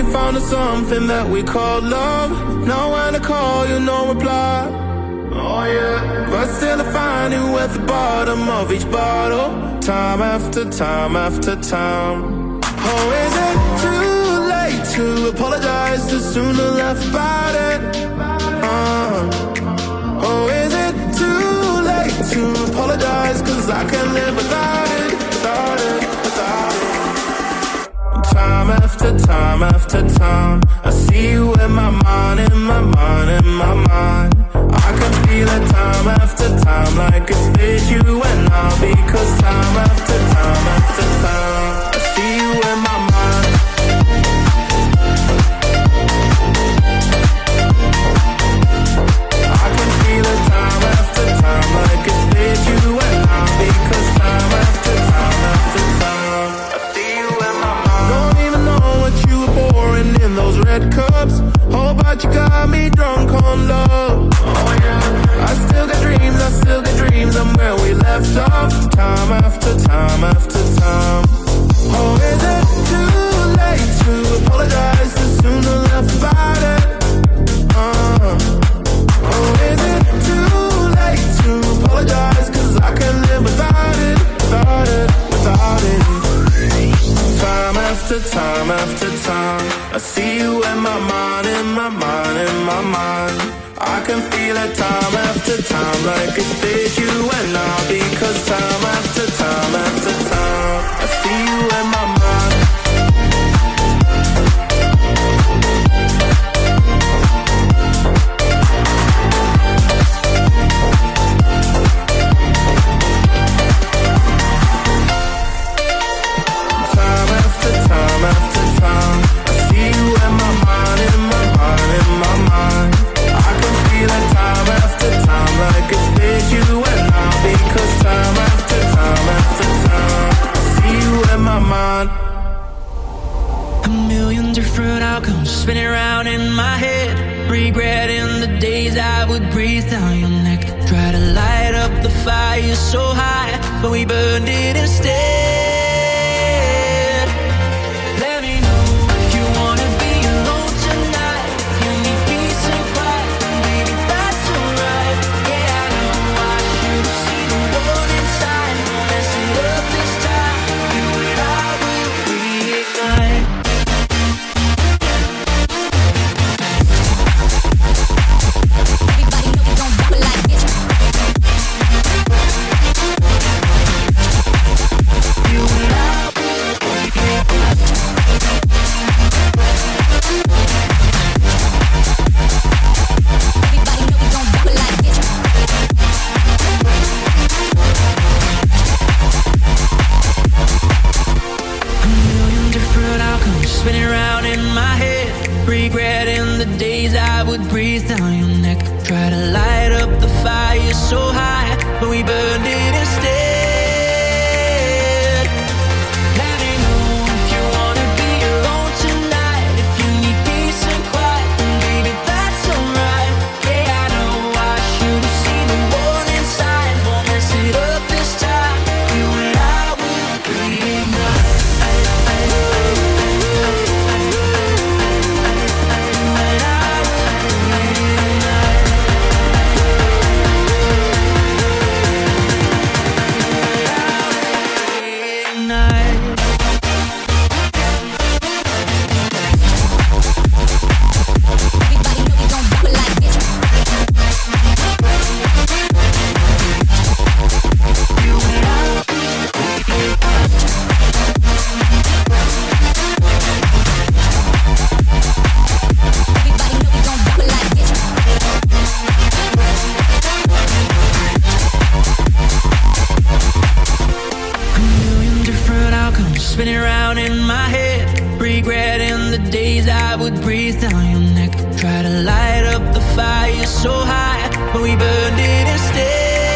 finally found us something that we call love. Know when to call you, no reply. Oh yeah. But still I find you at the bottom of each bottle, time after time after time. Oh, is it too late to apologize too soon to laugh about it? Oh, is it too late to apologize? Cause I can't live without it, without it, without it. Time after time after time, I see you in my mind, in my mind, in my mind. I can feel it time after time, like it's with you and I. Because time after time after time, I see you in my mind. I can feel it time after time, like it's with you and I. Because time after time after time, I see you in my mind. Don't even know what you were pouring in those red cups. Oh, but you got me drunk on love. Oh yeah. I still got dreams, I'm where we left off. Time after time after time. Oh, is it too late to apologize too soon to laugh about it? Oh, is it too late to apologize? Cause I can't live without it, without it, without it. Time after time after time, I see you in my mind, in my mind, in my mind. I can feel it time after time, like it's with you and I. Because time after time after time, I see you in my mind. Time after time after time, I see you in my mind, in my mind, in my mind. I can feel it time after time, like it's with you and I. Because time after time after time, I see you in my mind. A million different outcomes spinning around in my head, regretting the days I would breathe down your neck. Try to light up the fire so high, but we burned it instead. Spinning around in my head, regretting the days I would breathe down your neck. Try to light up the fire so high, but we burned it instead. Let me know if you wanna be alone tonight. If you need peace and quiet, then baby that's alright. Yeah, I know I should have seen the warning signs. Won't mess it up this time. You and I will reignite. Spinning around in my head, regretting the days I would breathe down your neck. Try to light up the fire so high, but we burned it instead.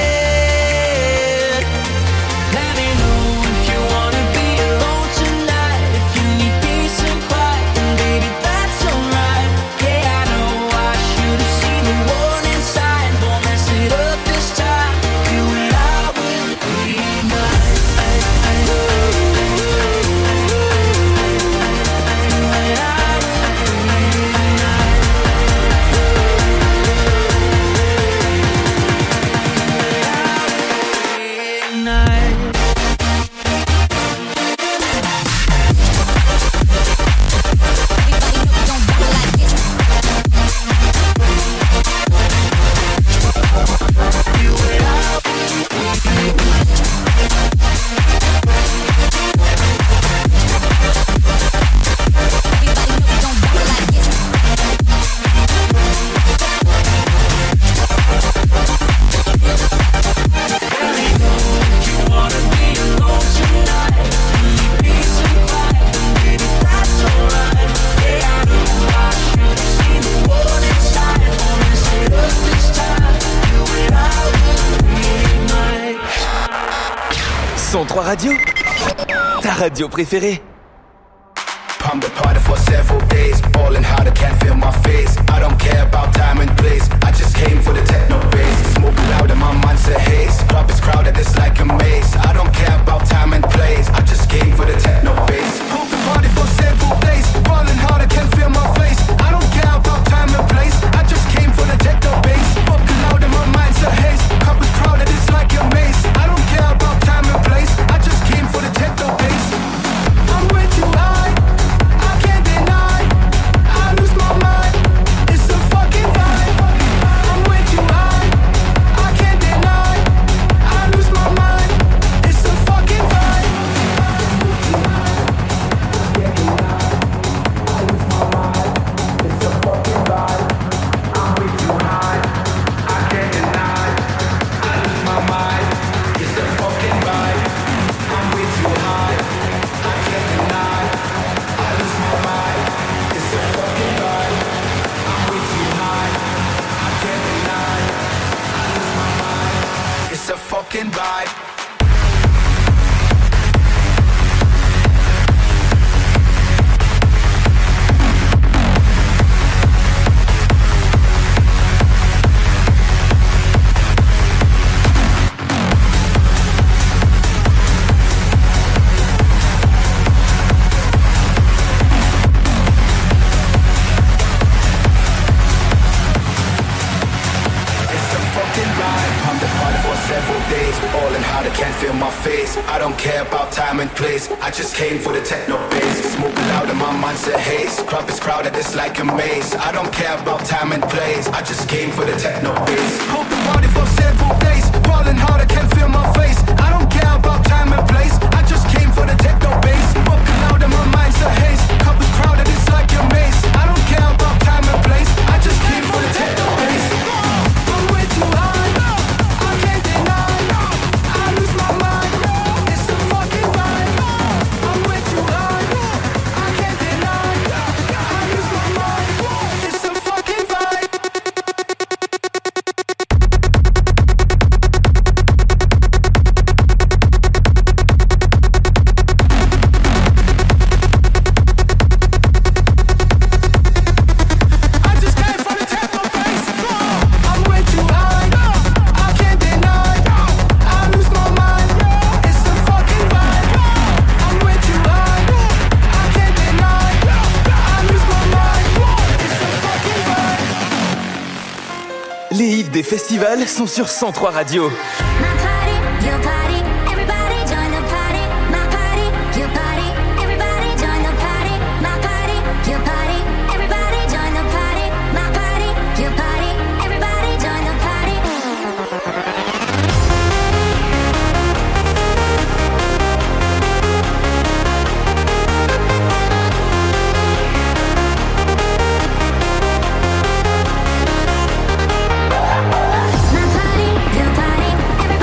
Let me know if you wanna be alone tonight. If you need peace and quiet, then baby that's alright. Yeah, I know I should have seen the warning signs. Won't mess it up this time. You and I will reignite. I 103 Radio, ta radio préférée. I'm the party for several days, ballin' hard, I can't feel my face. I don't care about time and place, I just came for the techno bass. Smoke loud and my mind's a haze, club is crowded, it's like a maze. I don't care about time and place, I just came for the techno bass. I'm the party for several days, ballin' hard, I can't feel my face. I don't care about time and place, I just came for the techno bass. Smoke loud and my mind's a haze, club is crowded, it's like a maze. I don't care about time and place, I just came for the techno bass. I'm way too high, I can't deny, I lose my mind, it's a fucking vibe. I'm way too high, I can't deny, I lose my mind, it's a fucking vibe. I'm way too high, I can't deny, I lose my mind, it's a fucking vibe. I'm way too high, I can't deny, I lose my mind, it's a fucking vibe. I'm way too high, I can't deny, I lose my mind, it's a fucking vibe. I'm the party for several days, ballin' hard, I can't feel my face. I don't care about time and place, I just came for the techno bass. Smoke loud and my mind's a haze, club is crowded, it's like a maze. I don't care about time and place, I just came for the techno bass. Hold the party for several days, ballin' hard, I can't feel my face. I don't care about time and place, I just came for the techno bass. Smoke loud and my mind's a haze, club is crowded, it's like a maze. I don't care about time and place, I just came for the techno bass. I'm way too high, I can't deny, I lose my mind, it's a fucking vibe. I'm way too high, I can't deny, I lose my mind, it's a fucking vibe. I just came for the techno bass. I'm way too high, I can't deny, I lose my mind, it's a fucking vibe. I'm way too high, I can't deny, I lose my mind, it's a fucking vibe. Les hits des festivals sont sur 103 Radio. My party, your party, everybody join the party. My party, your party, everybody join the party. My party, your party, everybody join the party. My party, your party, everybody join the party. My party, your party, everybody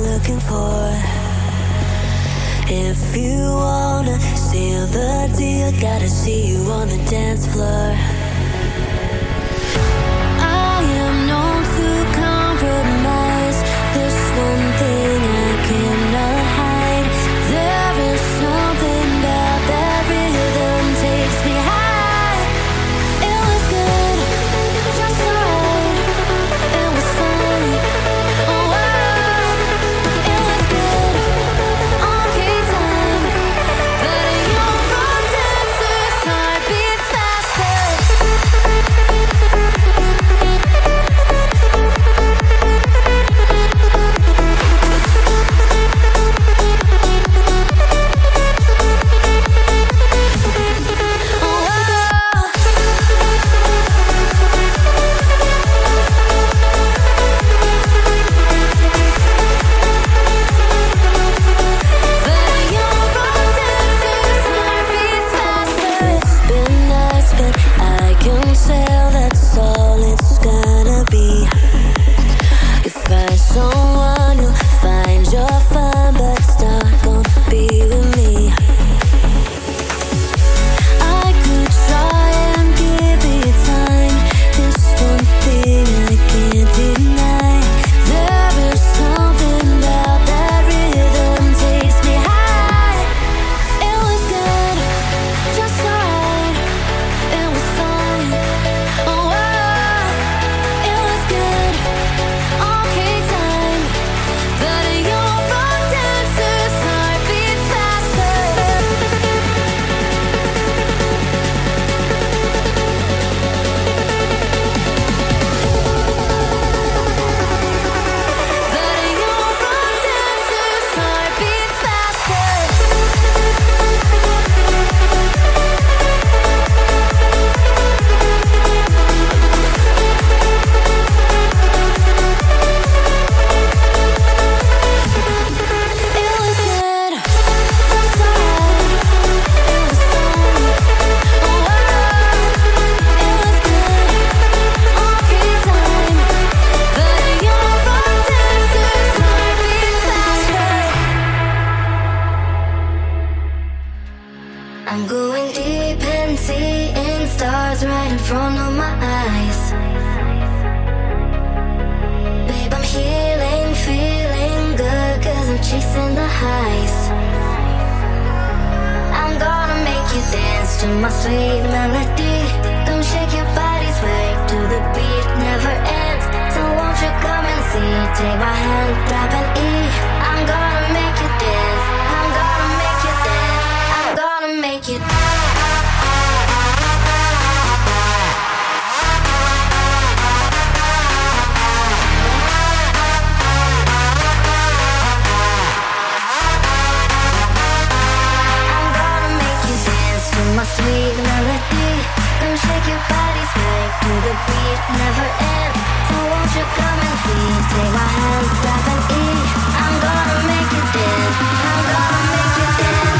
looking for. If you wanna seal the deal, gotta see you on the dance floor. I am known to compromise. There's one thing I cannot hide. There is something about that rhythm takes me high. It was good, just alright. It was fun, oh wow. It was good, okay time. But your front dancer's heart beats faster. Someone who finds you're fine, but it's not gonna be with me. I could try and give it time. There's one thing I can't deny. There is something about that rhythm takes me high. It was good, just alright. It was fun, oh wow. It was good, okay time. But your front dancer's heart beats faster. But your front dancer's heart beats faster. It was good, just alright. It was fun, oh wow. It was good, okay time. But your front dancer's heart beats faster. I'm going deep and seeing stars right in front of my eyes. Babe, I'm healing, feeling good, 'cause I'm chasing the highs. I'm gonna make you dance to my sweet melody. Come shake your body, sway to the beat, never ends. So won't you come and see? Take my hand, grab an E. I'm gonna make you dance. I'm gonna make you dance. I'm gonna make you dance. I'm gonna make you dance to my sweet melody. Come shake your body, sway to the beat, never ends. So won't you come and see? Take my hand, grab an E. I'm gonna make you dance. I'm gonna make you dance.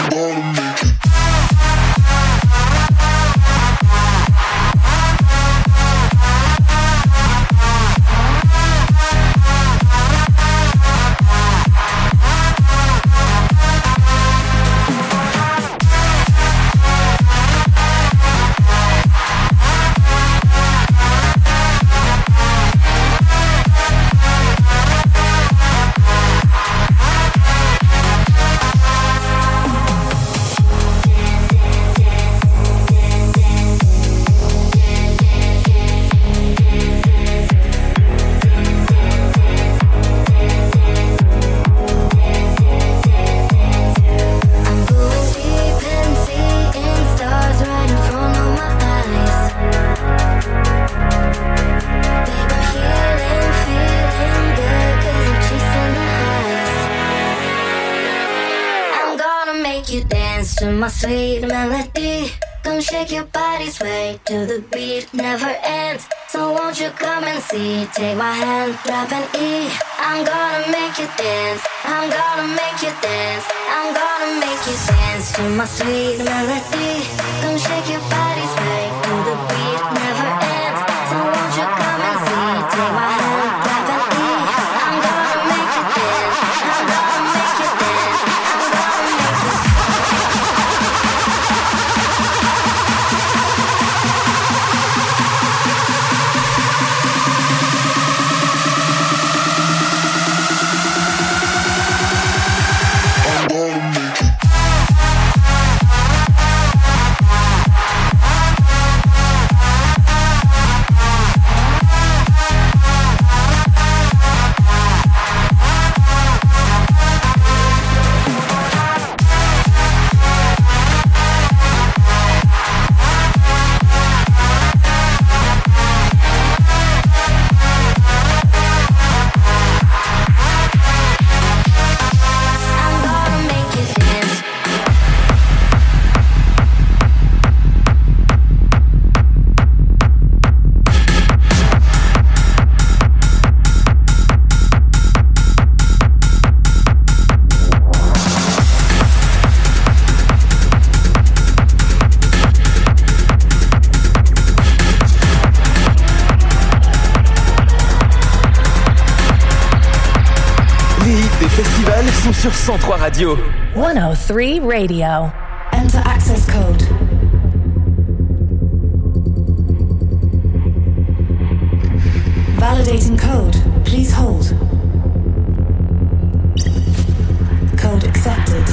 to my sweet melody. Come shake your body, sway to the beat, never ends. So won't you come and see? Take my hand, grab an E. I'm gonna make you dance. I'm gonna make you dance. I'm gonna make you dance to my sweet melody. Come shake your body, sway to the beat, never ends. So won't you come and see? Take my hand, grab an E. I'm gonna make you dance. festivals sont sur 103 Radio. 103 Radio. Enter access code. Validating code. Please hold. Code accepted.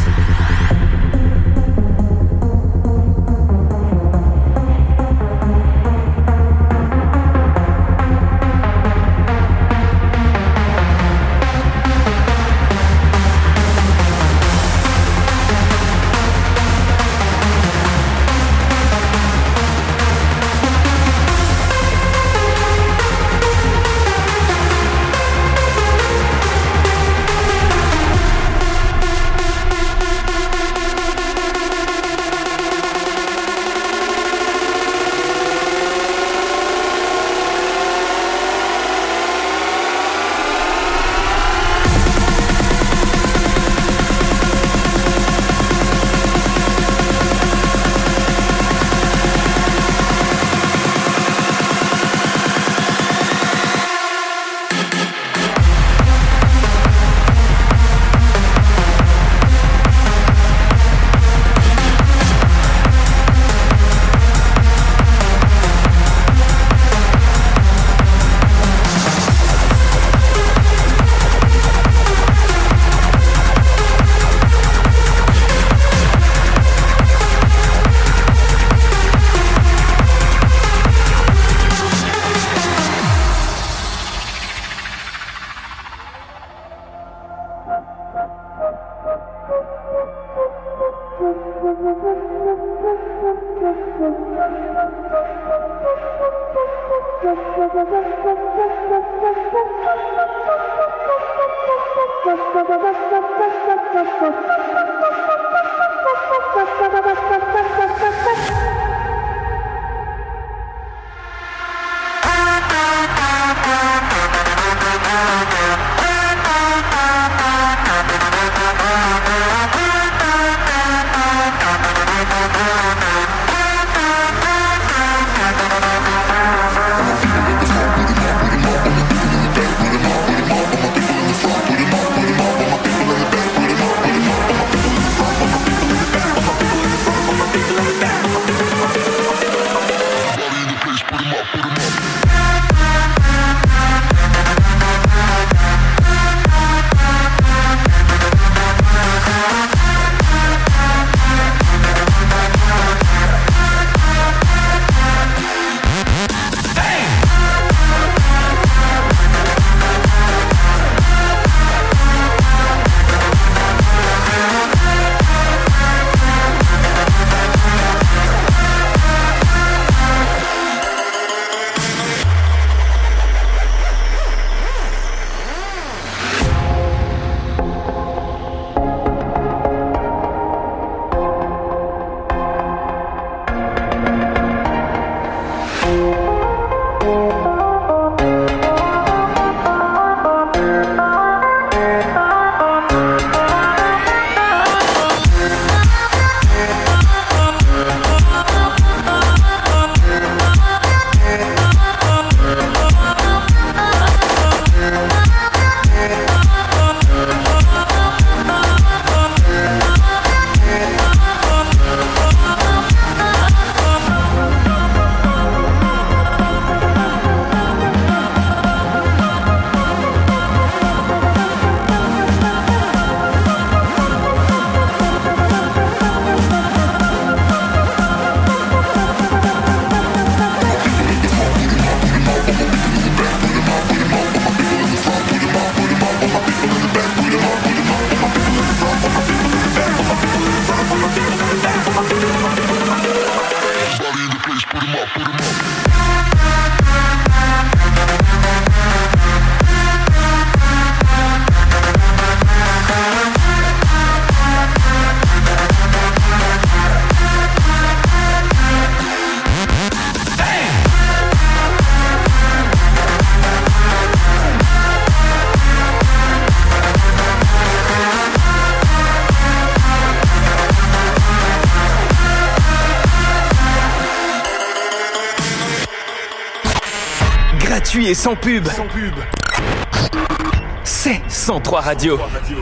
Gratuit et sans pub. c'est 103 Radio.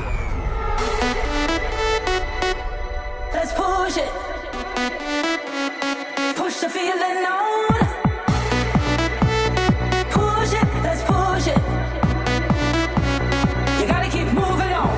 Let's push it. Push the feeling on. Push it, let's push it. You gotta keep moving on.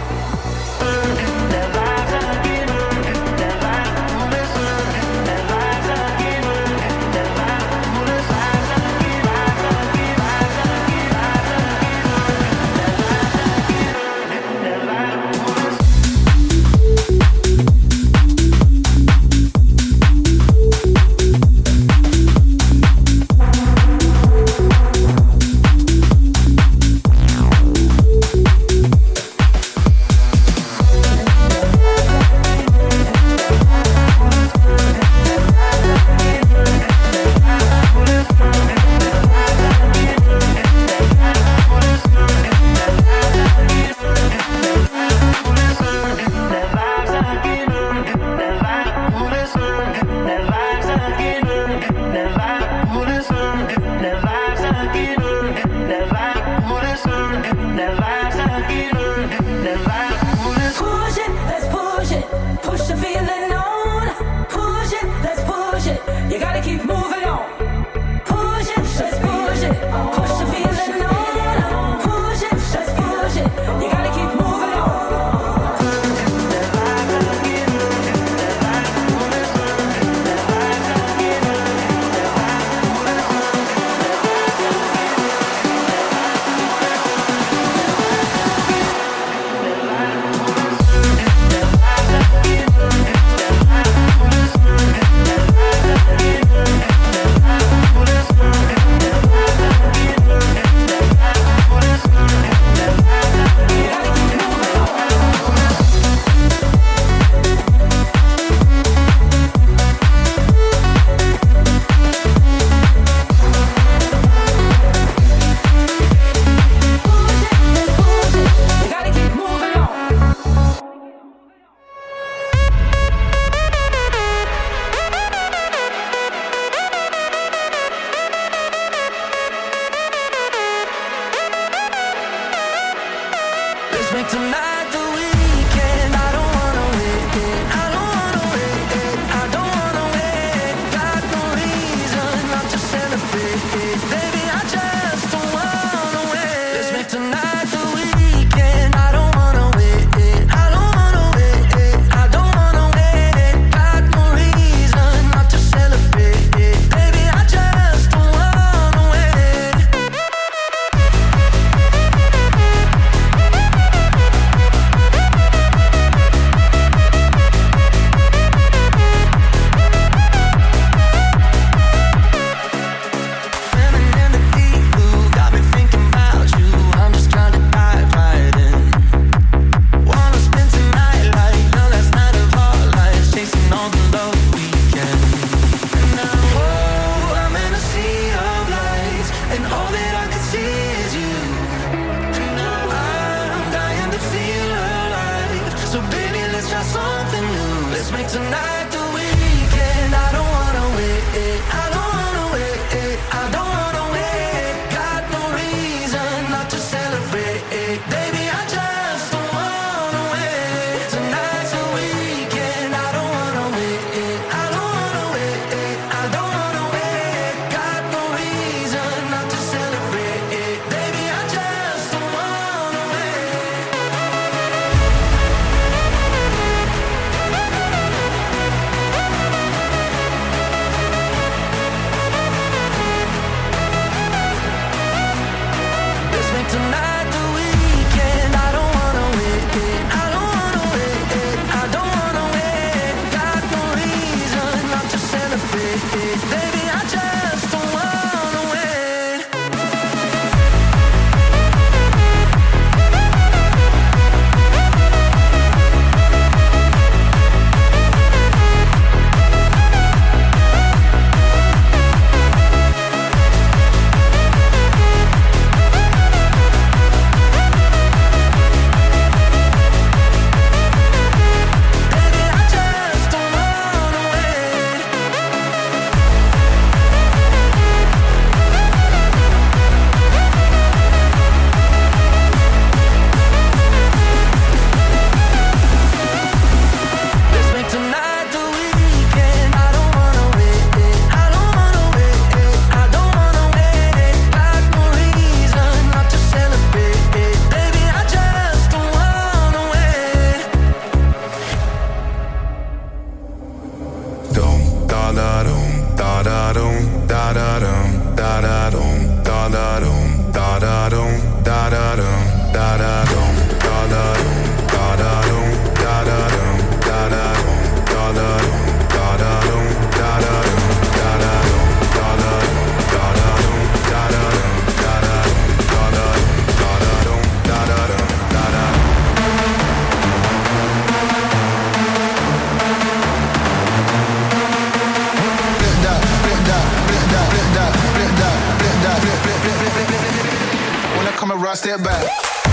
sit back.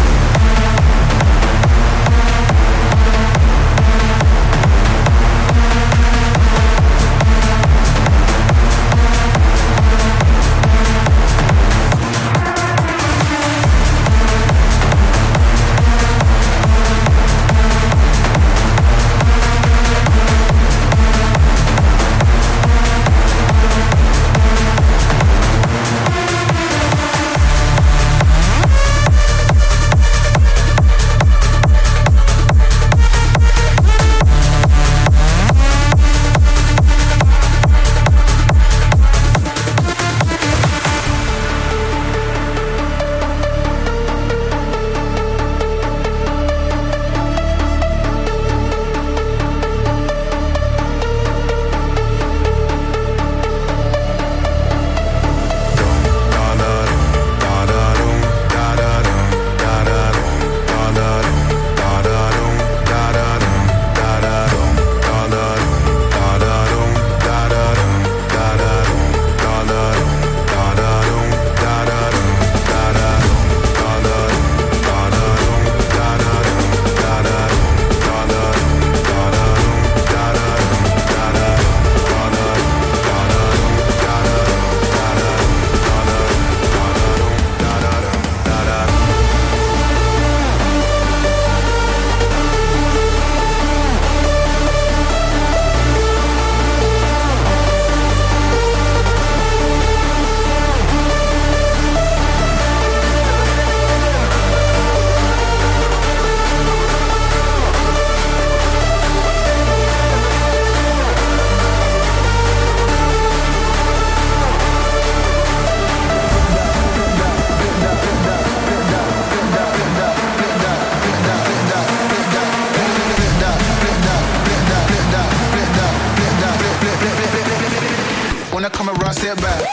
When I come around, sit back.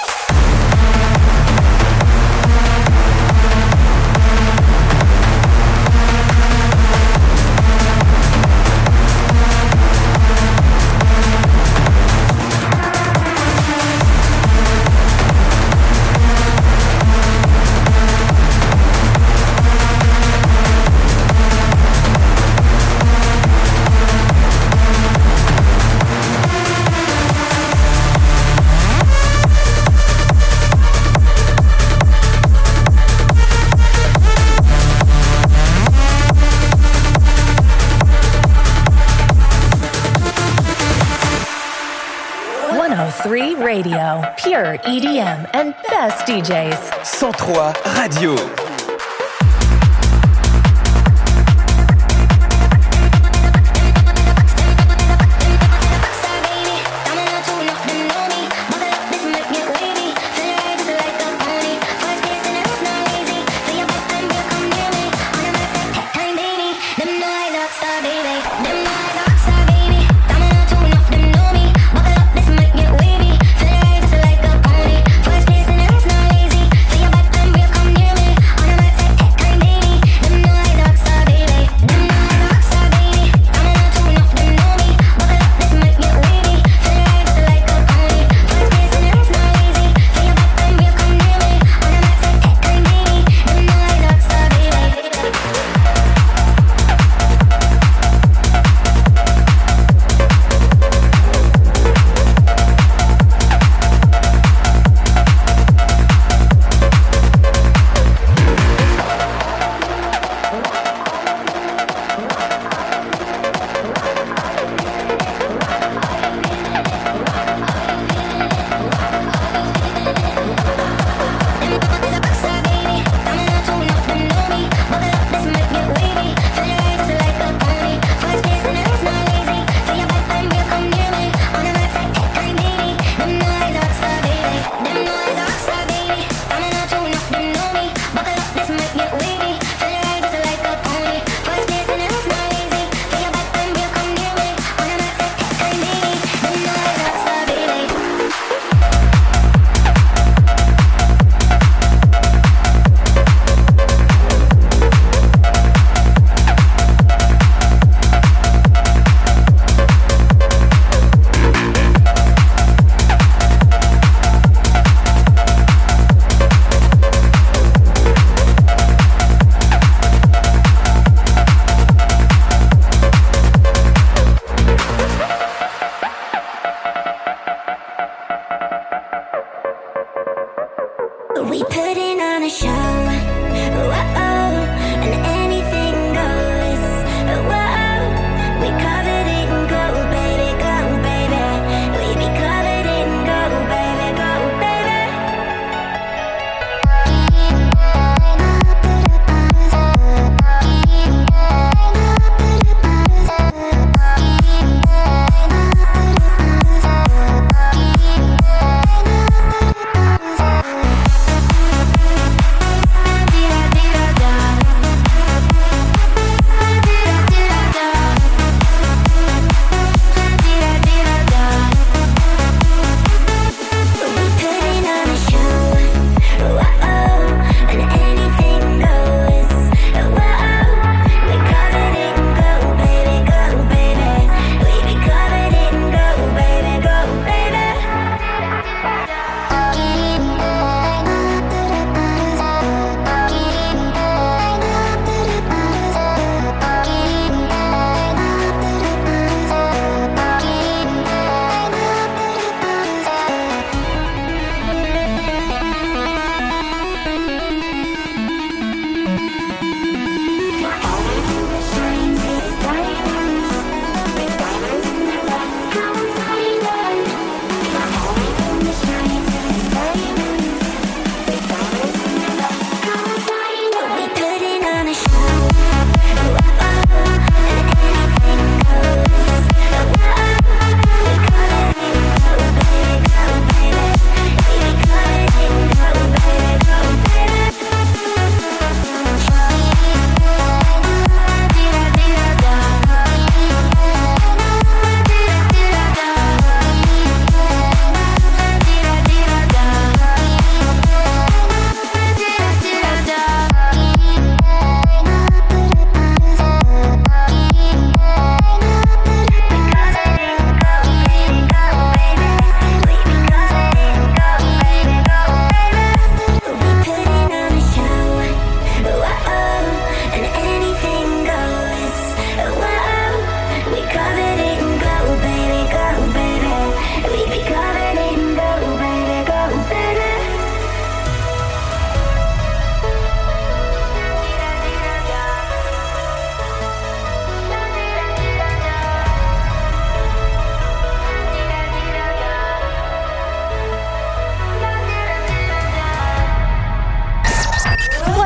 Radio, pure EDM and best DJs. 103 Radio.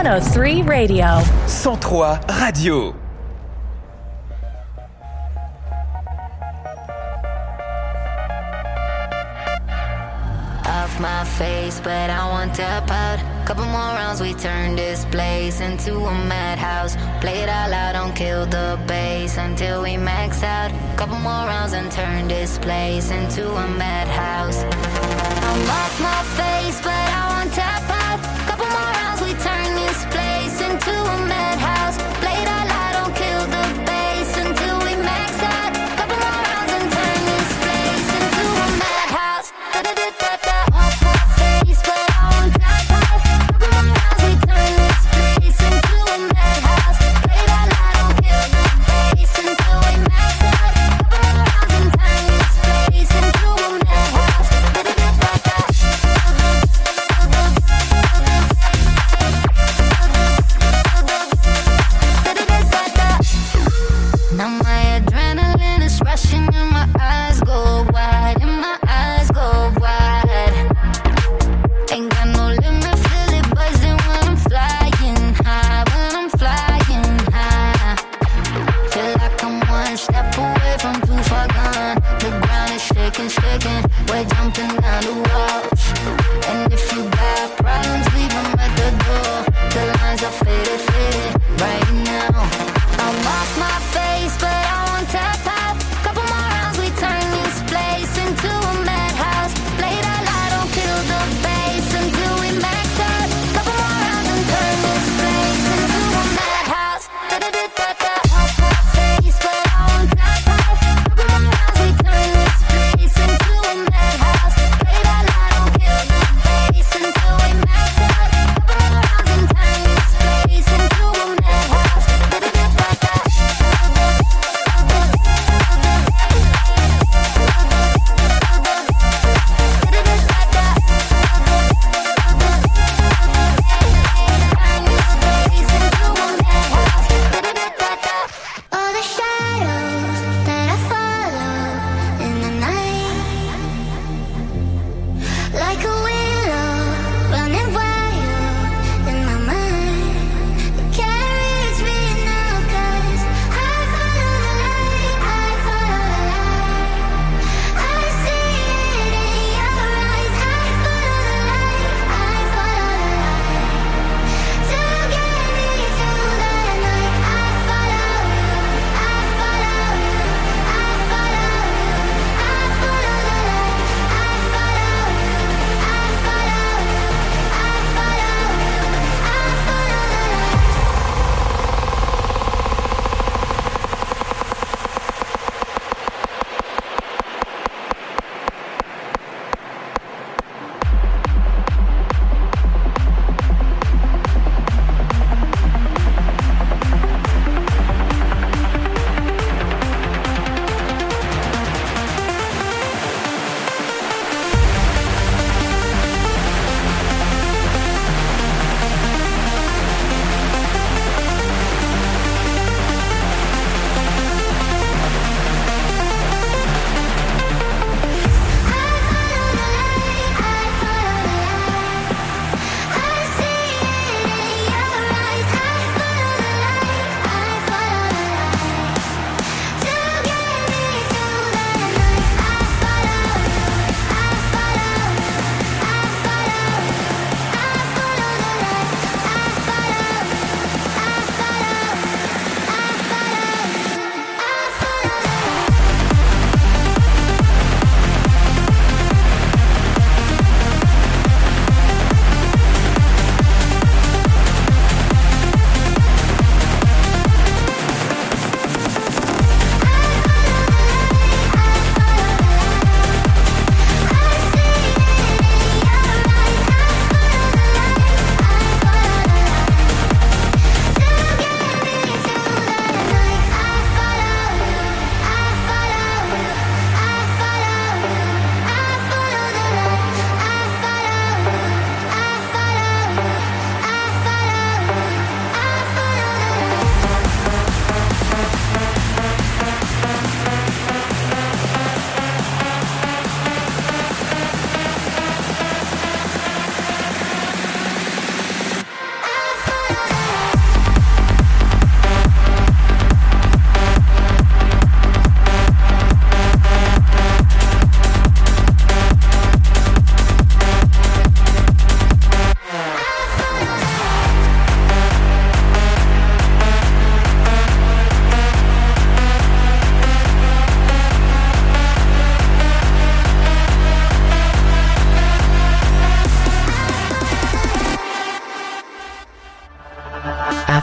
103 Radio. 103 Radio. Off my face, but I won't tap out. Couple more rounds, we turn this place into a madhouse. Play it all out, don't kill the bass until we max out. Couple more rounds and turn this place into a madhouse. I'm off my face, but I won't tap out. Couple more rounds, we turn this place into a madhouse. Play it all out, don't kill the bass until we max out. Couple more rounds and turn this place into a madhouse. Off my face, but I won't tap out. Couple more rounds, we turn this place into a madhouse. Play it all out, don't kill the bass until we max out. Couple more rounds and turn this place into a madhouse.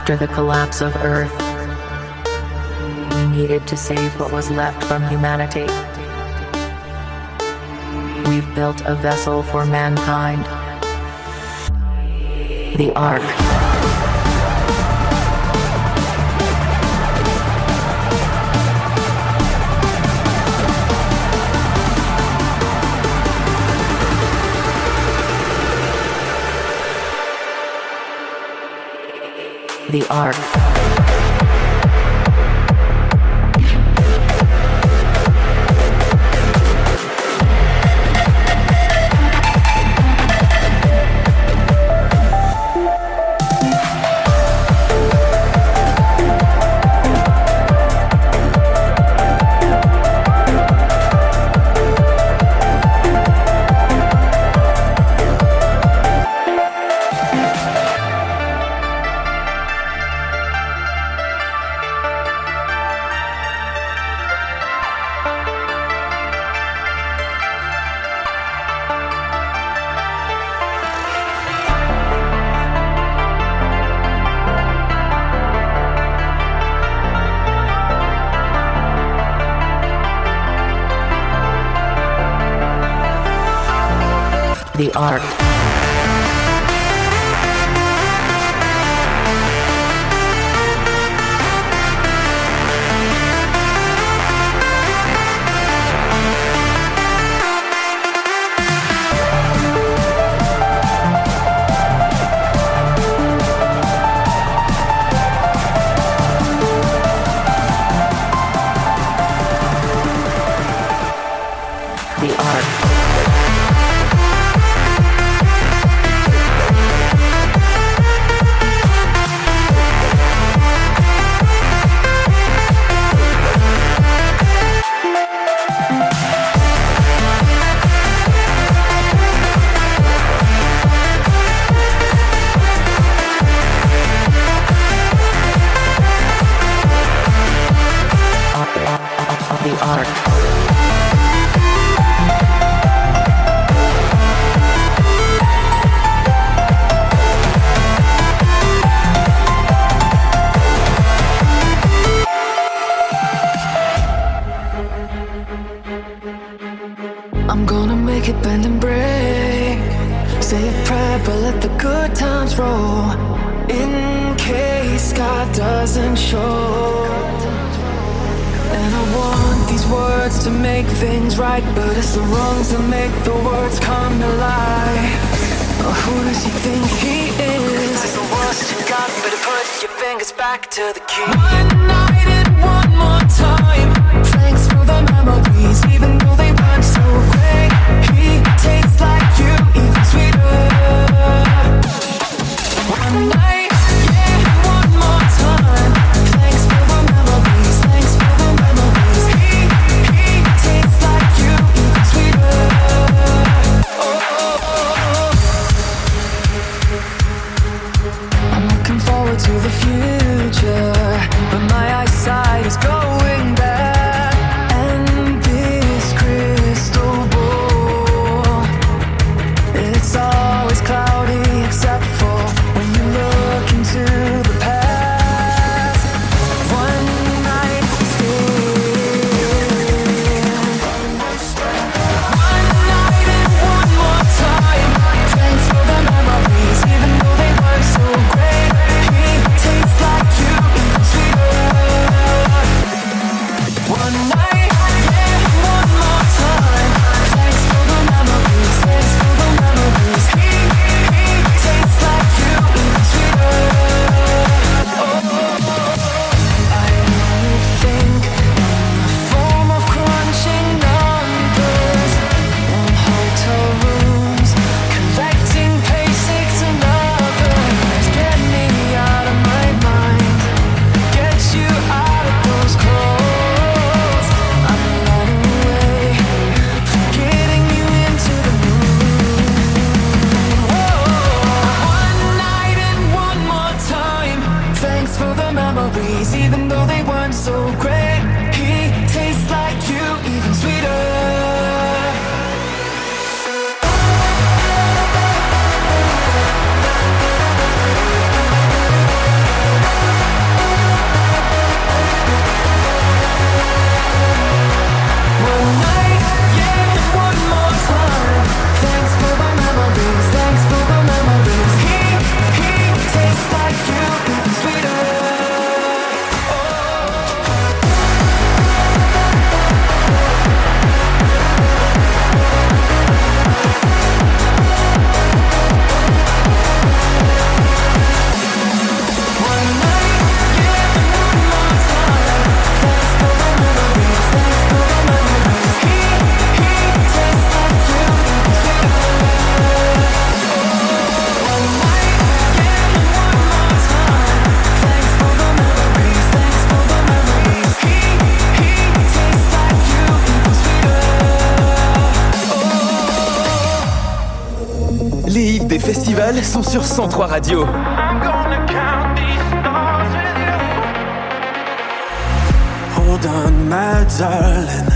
After the collapse of Earth, we needed to save what was left from humanity. We've built a vessel for mankind. The Ark. The Ark. The Ark. The Ark. The Ark. I'm gonna make it bend and break. Say a prayer, but let the good times roll. In case God doesn't show. And I want these words to make things right, but it's the wrongs that make the words come to life. Oh, who does he think he is? That's the worst you got, better put your fingers back to the key. One night and one more time. Thanks for the memories, even though they weren't so great. He tastes like you, even sweeter. One night, yeah, one more time. Thanks for the memories, thanks for the memories. He tastes like you, even sweeter. I'm looking forward to the future, but my eyesight is going. des festivals sont sur 103 Radio. I'm gonna count these stars with you. Hold on, my darling.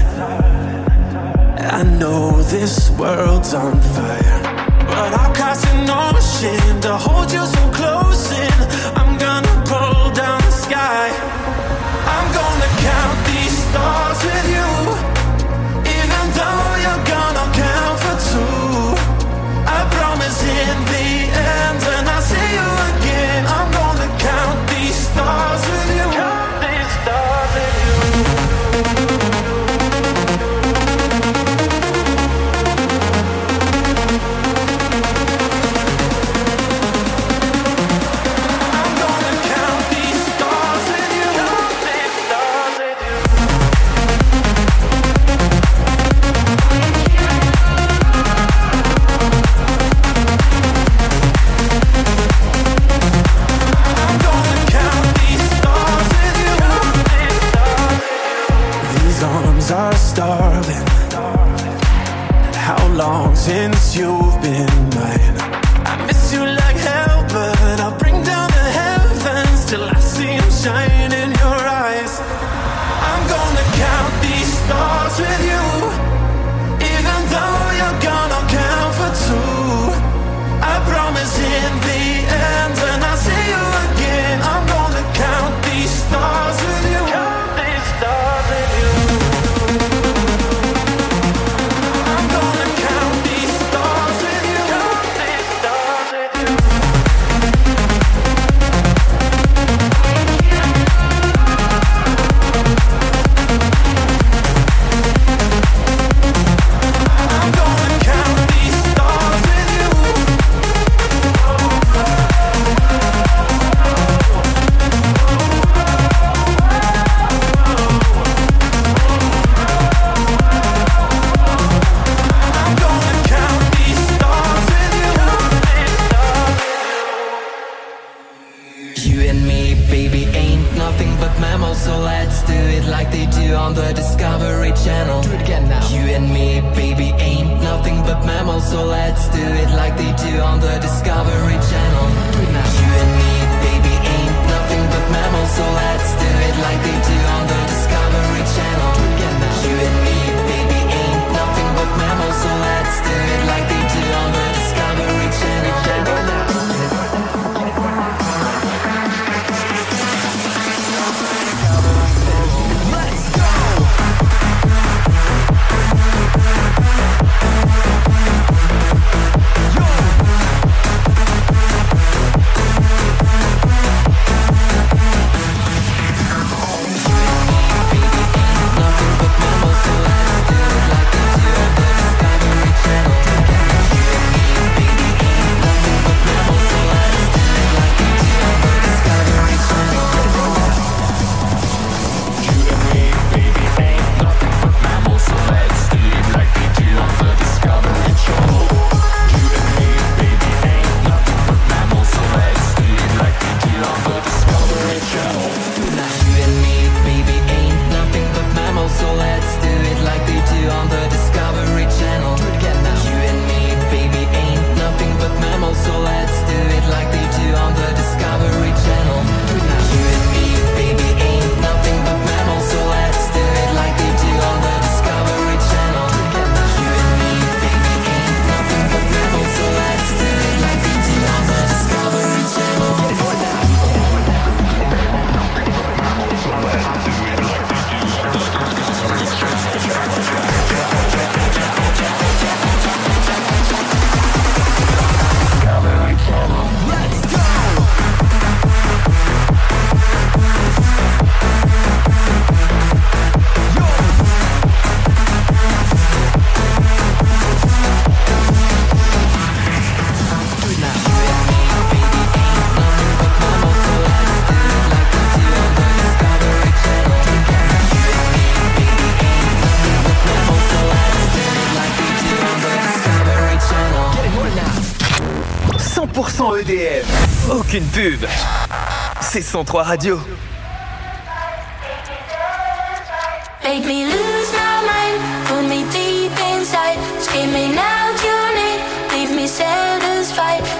I know this world's on fire, but I'll cross an ocean to hold you so close in. I'm gonna pull down the sky. I'm gonna count these stars with you. Even though you're gonna count for two, I promise in the end when I see you again, I'm gonna count these stars with you. Count these stars with you. I'm gonna count these stars with you. Count these stars with you. I'm gonna count these stars with you. These arms are starving. How long since you've been mine? I miss you like hell, but I'll bring down the heavens till I see them shine in your eyes. I'm gonna count these stars with you. Even though you're gonna count for two, I promise in the end when I see you again, I'm gonna count these stars with you. Count these stars with you. I'm gonna count these stars with you. Count these stars with you. I'm gonna count these stars with you. I'm gonna count these stars with you. You and me, baby, ain't nothing but mammals, so let's do it like they do on the Discovery Channel. Do it again now. You and me, baby, ain't nothing but mammals, so let's do it like they do on the Discovery Channel. Do it now. You and me, baby, ain't nothing but mammals, so let's do it like they do on the Discovery Channel. Do it again now. You and me, baby, ain't nothing but mammals, so let's do it like they do on the Discovery Channel. EDM. Aucune pub. C'est 103 Radio. Make me lose my mind, put me deep inside, screaming out your name, leave me satisfied.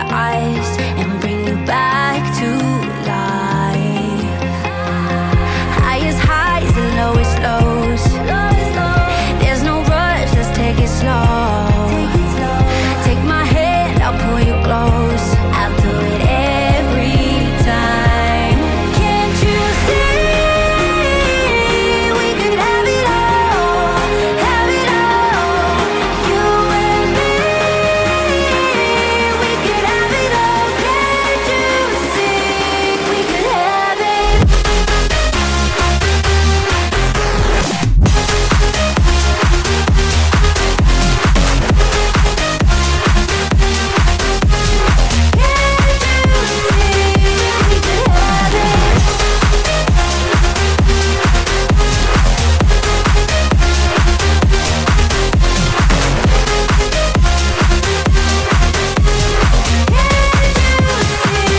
the eye